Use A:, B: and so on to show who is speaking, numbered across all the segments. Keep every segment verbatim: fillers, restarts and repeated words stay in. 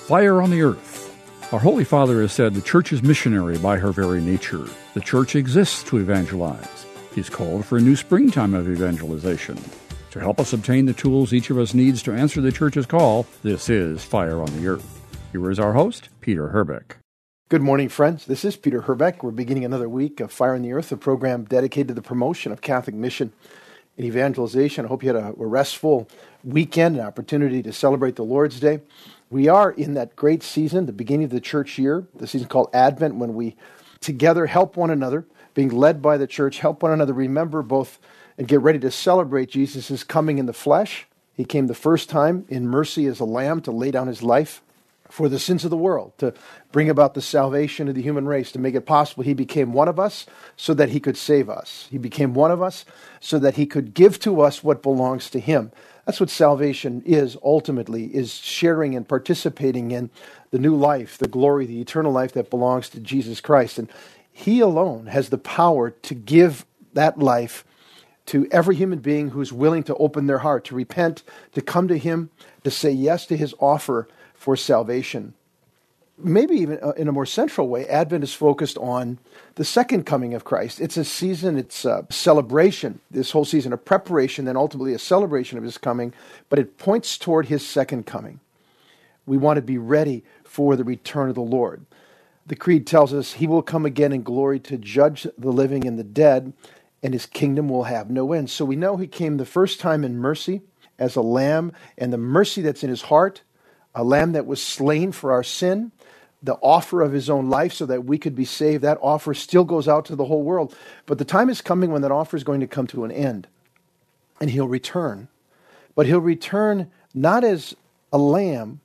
A: Fire on the Earth. Our Holy Father has said the Church is missionary by her very nature. The Church exists to evangelize. He's called for a new springtime of evangelization. To help us obtain the tools each of us needs to answer the Church's call, this is Fire on the Earth. Here is our host, Peter Herbeck.
B: Good morning, friends. This is Peter Herbeck. We're beginning another week of Fire on the Earth, a program dedicated to the promotion of Catholic mission and evangelization. I hope you had a, a restful weekend, an opportunity to celebrate the Lord's Day. We are in that great season, the beginning of the church year, the season called Advent, when we together help one another, being led by the church, help one another remember both and get ready to celebrate Jesus' coming in the flesh. He came the first time in mercy as a lamb to lay down his life for the sins of the world, to bring about the salvation of the human race, to make it possible. He became one of us so that he could save us. He became one of us so that he could give to us what belongs to him. That's what salvation is ultimately, is sharing and participating in the new life, the glory, the eternal life that belongs to Jesus Christ. And he alone has the power to give that life to every human being who's willing to open their heart, to repent, to come to him, to say yes to his offer for salvation. Maybe even in a more central way, Advent is focused on the second coming of Christ. It's a season, it's a celebration, this whole season, a preparation, then ultimately a celebration of his coming, but it points toward his second coming. We want to be ready for the return of the Lord. The Creed tells us he will come again in glory to judge the living and the dead, and his kingdom will have no end. So we know he came the first time in mercy as a lamb, and the mercy that's in his heart, a lamb that was slain for our sin, the offer of his own life so that we could be saved. That offer still goes out to the whole world. But the time is coming when that offer is going to come to an end, and he'll return. But he'll return not as a lamb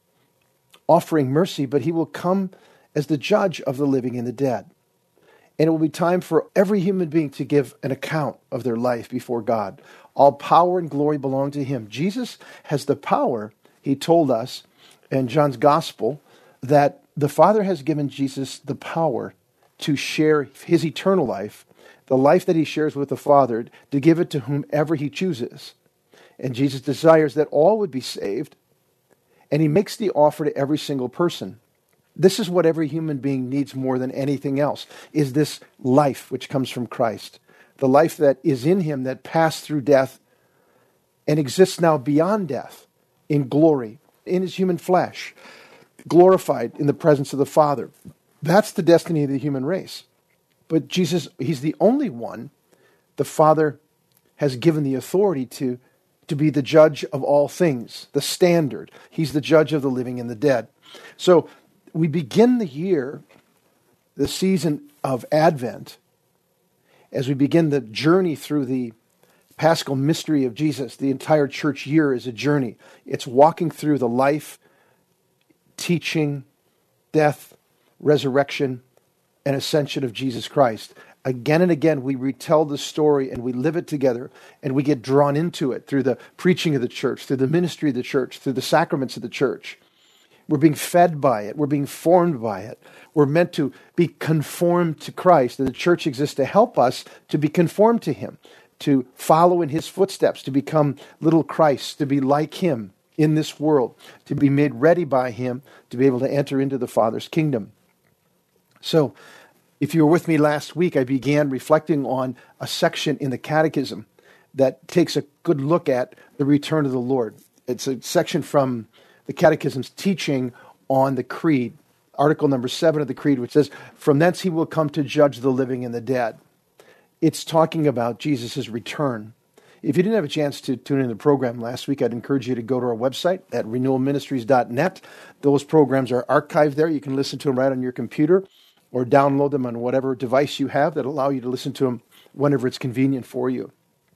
B: offering mercy, but he will come as the judge of the living and the dead. And it will be time for every human being to give an account of their life before God. All power and glory belong to him. Jesus has the power. He told us in John's Gospel that the Father has given Jesus the power to share his eternal life, the life that he shares with the Father, to give it to whomever he chooses. And Jesus desires that all would be saved, and he makes the offer to every single person. This is what every human being needs more than anything else, is this life which comes from Christ, the life that is in him that passed through death and exists now beyond death, in glory, in his human flesh, glorified in the presence of the Father. That's the destiny of the human race. But Jesus, he's the only one the Father has given the authority to, to be the judge of all things, the standard. He's the judge of the living and the dead. So we begin the year, the season of Advent, as we begin the journey through the Paschal mystery of Jesus. The entire church year is a journey. It's walking through the life, teaching, death, resurrection, and ascension of Jesus Christ. Again and again, we retell the story and we live it together, and we get drawn into it through the preaching of the church, through the ministry of the church, through the sacraments of the church. We're being fed by it. We're being formed by it. We're meant to be conformed to Christ, and the church exists to help us to be conformed to him, to follow in his footsteps, to become little Christ, to be like him in this world, to be made ready by him, to be able to enter into the Father's kingdom. So, if you were with me last week, I began reflecting on a section in the Catechism that takes a good look at the return of the Lord. It's a section from the Catechism's teaching on the Creed, article number seven of the Creed, which says, "From thence he will come to judge the living and the dead." It's talking about Jesus' return. If you didn't have a chance to tune in to the program last week, I'd encourage you to go to our website at renewal ministries dot net. Those programs are archived there. You can listen to them right on your computer or download them on whatever device you have that allow you to listen to them whenever it's convenient for you.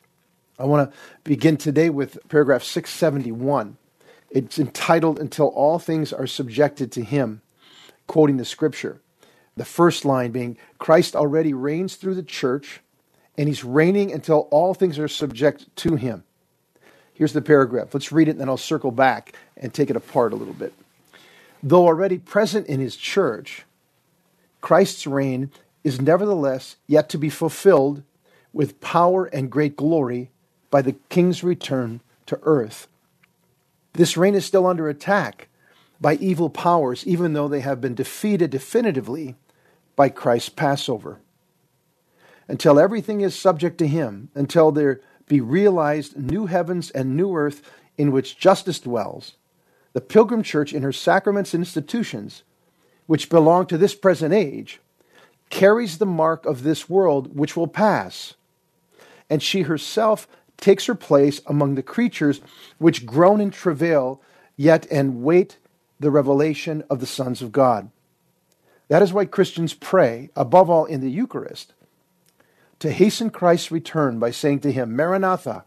B: I want to begin today with paragraph six seventy-one. It's entitled, "Until All Things Are Subjected to Him," quoting the scripture. The first line being, Christ already reigns through the church, and he's reigning until all things are subject to him. Here's the paragraph. Let's read it, and then I'll circle back and take it apart a little bit. Though already present in his church, Christ's reign is nevertheless yet to be fulfilled with power and great glory by the King's return to earth. This reign is still under attack by evil powers, even though they have been defeated definitively by Christ's Passover. Until everything is subject to him, until there be realized new heavens and new earth in which justice dwells, the Pilgrim Church in her sacraments and institutions, which belong to this present age, carries the mark of this world which will pass, and she herself takes her place among the creatures which groan in travail, yet and wait the revelation of the sons of God. That is why Christians pray, above all in the Eucharist, to hasten Christ's return by saying to him, Maranatha,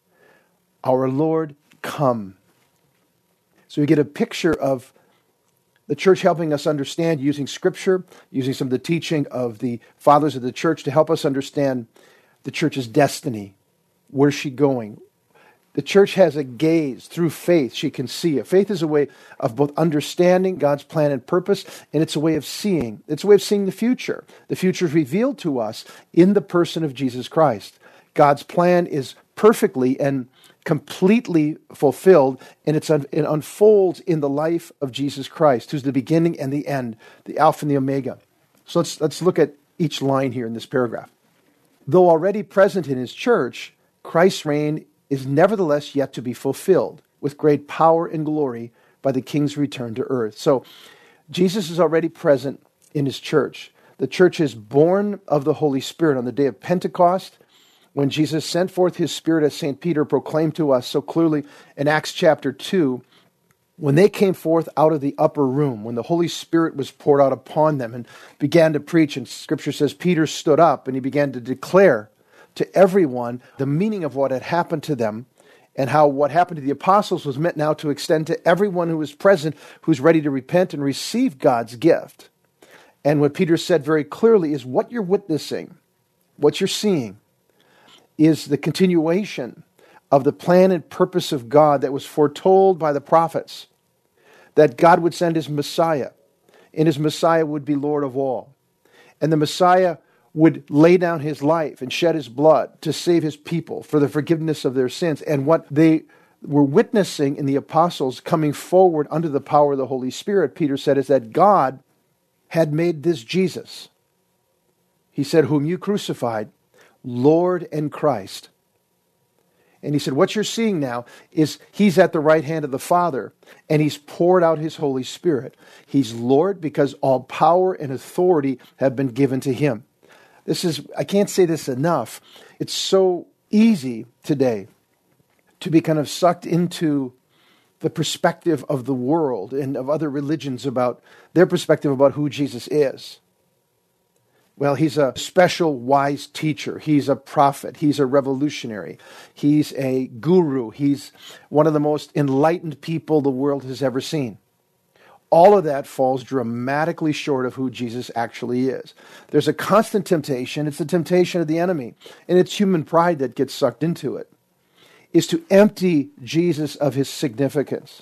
B: our Lord, come. So we get a picture of the church helping us understand, using Scripture, using some of the teaching of the fathers of the church to help us understand the church's destiny. Where's she going? The church has a gaze through faith. She can see it. Faith is a way of both understanding God's plan and purpose, and it's a way of seeing. It's a way of seeing the future. The future is revealed to us in the person of Jesus Christ. God's plan is perfectly and completely fulfilled, and it's un- it unfolds in the life of Jesus Christ, who's the beginning and the end, the Alpha and the Omega. So let's let's look at each line here in this paragraph. Though already present in his church, Christ's reign is nevertheless yet to be fulfilled with great power and glory by the King's return to earth. So Jesus is already present in his church. The church is born of the Holy Spirit on the day of Pentecost, when Jesus sent forth his Spirit, as Saint Peter proclaimed to us so clearly in Acts chapter two. When they came forth out of the upper room, when the Holy Spirit was poured out upon them and began to preach, and Scripture says Peter stood up and he began to declare to everyone the meaning of what had happened to them, and how what happened to the apostles was meant now to extend to everyone who was present, who's ready to repent and receive God's gift. And what Peter said very clearly is what you're witnessing, what you're seeing, is the continuation of the plan and purpose of God that was foretold by the prophets, that God would send his Messiah, and his Messiah would be Lord of all. And the Messiah would lay down his life and shed his blood to save his people for the forgiveness of their sins. And what they were witnessing in the apostles coming forward under the power of the Holy Spirit, Peter said, is that God had made this Jesus, he said, whom you crucified, Lord and Christ. And he said, what you're seeing now is he's at the right hand of the Father, and he's poured out his Holy Spirit. He's Lord because all power and authority have been given to him. This is, I can't say this enough. It's so easy today to be kind of sucked into the perspective of the world and of other religions about their perspective about who Jesus is. Well, he's a special wise teacher. He's a prophet. He's a revolutionary. He's a guru. He's one of the most enlightened people the world has ever seen. All of that falls dramatically short of who Jesus actually is. There's a constant temptation. It's the temptation of the enemy, and it's human pride that gets sucked into it, is to empty Jesus of his significance.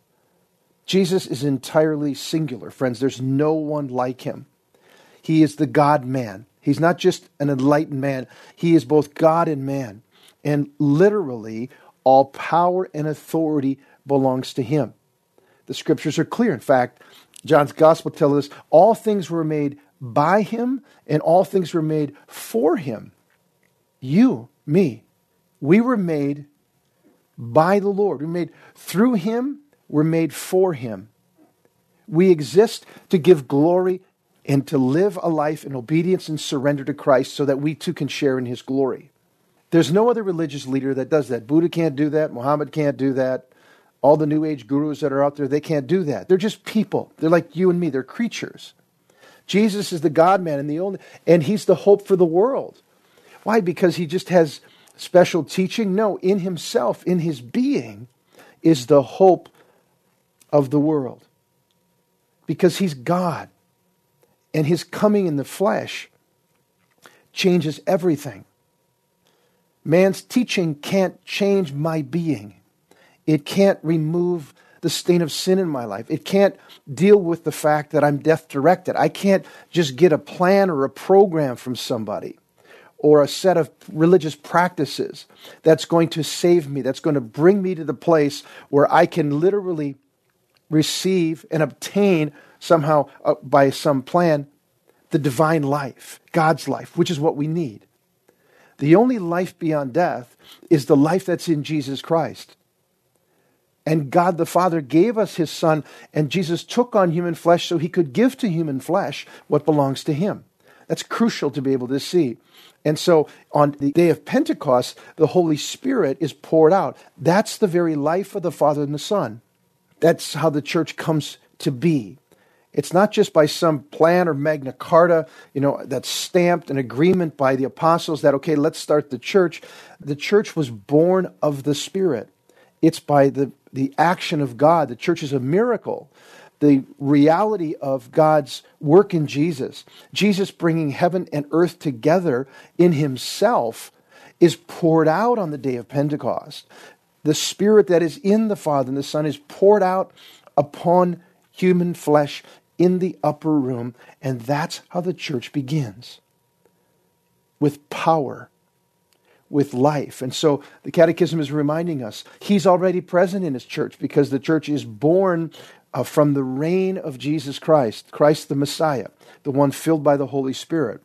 B: Jesus is entirely singular, friends. There's no one like him. He is the God-man. He's not just an enlightened man. He is both God and man. And literally, all power and authority belongs to him. The Scriptures are clear. In fact, John's Gospel tells us all things were made by him and all things were made for him. You, me, we were made by the Lord. We're made through him. We're made for him. We exist to give glory and to live a life in obedience and surrender to Christ so that we too can share in his glory. There's no other religious leader that does that. Buddha can't do that. Muhammad can't do that. All the New Age gurus that are out there, they can't do that. They're just people. They're like you and me. They're creatures. Jesus is the God-man and the only, and he's the hope for the world. Why? Because he just has special teaching? No, in himself, in his being, is the hope of the world. Because he's God. And his coming in the flesh changes everything. Man's teaching can't change my being. It can't remove the stain of sin in my life. It can't deal with the fact that I'm death-directed. I can't just get a plan or a program from somebody or a set of religious practices that's going to save me, that's going to bring me to the place where I can literally receive and obtain somehow uh, by some plan the divine life, God's life, which is what we need. The only life beyond death is the life that's in Jesus Christ. And God the Father gave us his Son, and Jesus took on human flesh so he could give to human flesh what belongs to him. That's crucial to be able to see. And so on the day of Pentecost, the Holy Spirit is poured out. That's the very life of the Father and the Son. That's how the church comes to be. It's not just by some plan or Magna Carta, you know, that's stamped an agreement by the apostles that, okay, let's start the church. The church was born of the Spirit. It's by the, the action of God. The church is a miracle. The reality of God's work in Jesus, Jesus bringing heaven and earth together in himself, is poured out on the day of Pentecost. The Spirit that is in the Father and the Son is poured out upon human flesh in the upper room, and that's how the church begins. With power, with life. And so the Catechism is reminding us, he's already present in his church because the church is born uh, from the reign of Jesus Christ, Christ the Messiah, the one filled by the Holy Spirit.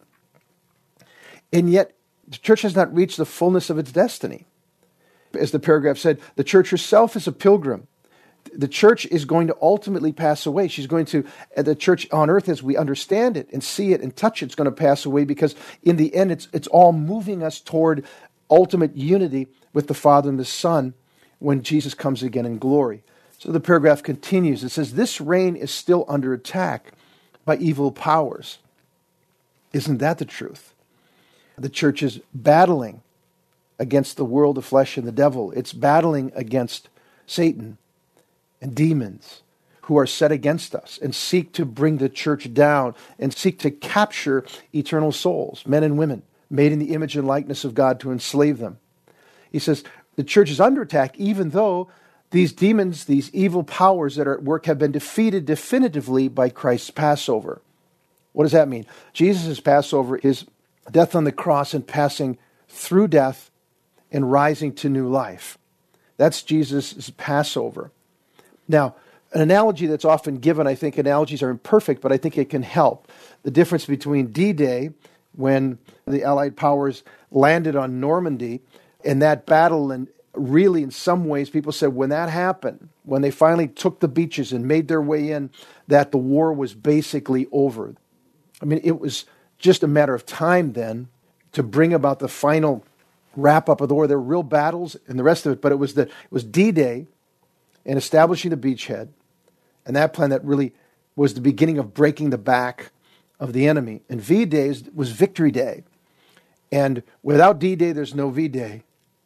B: And yet, the church has not reached the fullness of its destiny. As the paragraph said, the church herself is a pilgrim. The church is going to ultimately pass away. She's going to, the church on earth as we understand it and see it and touch it, is going to pass away because in the end it's it's all moving us toward ultimate unity with the Father and the Son when Jesus comes again in glory. So the paragraph continues. It says, this reign is still under attack by evil powers. Isn't that the truth? The church is battling against the world of flesh and the devil. It's battling against Satan and demons who are set against us and seek to bring the church down and seek to capture eternal souls, men and women, made in the image and likeness of God, to enslave them. He says the church is under attack even though these demons, these evil powers that are at work have been defeated definitively by Christ's Passover. What does that mean? Jesus' Passover is death on the cross and passing through death and rising to new life. That's Jesus' Passover. Now, an analogy that's often given, I think analogies are imperfect, but I think it can help. The difference between D-Day, when the Allied powers landed on Normandy, and that battle, and really in some ways people said when that happened, when they finally took the beaches and made their way in, that the war was basically over. I mean, it was just a matter of time then to bring about the final wrap-up of the war. There were real battles and the rest of it, but it was the it was D-Day, and establishing the beachhead, and that plan that really was the beginning of breaking the back of the enemy. And V-Day was Victory Day. And without D-Day, there's no V-Day.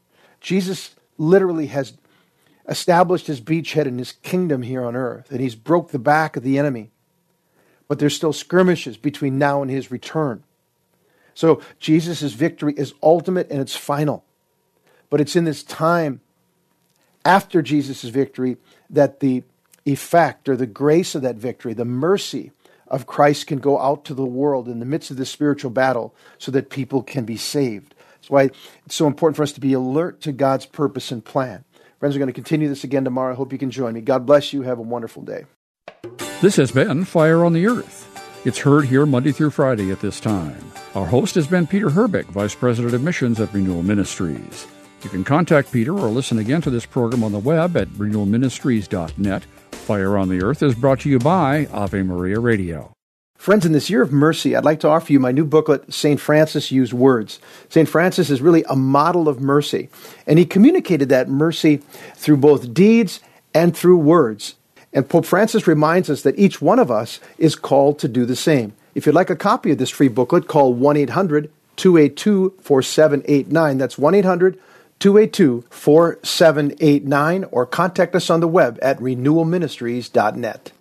B: Jesus literally has established his beachhead and his kingdom here on earth, and he's broke the back of the enemy. But there's still skirmishes between now and his return. So Jesus' victory is ultimate and it's final. But it's in this time after Jesus' victory that the effect or the grace of that victory, the mercy of Christ, can go out to the world in the midst of this spiritual battle so that people can be saved. That's why it's so important for us to be alert to God's purpose and plan. Friends, we're going to continue this again tomorrow. I hope you can join me. God bless you. Have a wonderful day.
A: This has been Fire on the Earth. It's heard here Monday through Friday at this time. Our host has been Peter Herbeck, Vice President of Missions at Renewal Ministries. You can contact Peter or listen again to this program on the web at renewal ministries dot net. Fire on the Earth is brought to you by Ave Maria Radio.
B: Friends, in this year of mercy, I'd like to offer you my new booklet, Saint Francis Used Words. Saint Francis is really a model of mercy, and he communicated that mercy through both deeds and through words. And Pope Francis reminds us that each one of us is called to do the same. If you'd like a copy of this free booklet, call one eight hundred two eight two four seven eight nine. That's one eight hundred two eight two four seven eight nine, or contact us on the web at renewal ministries dot net.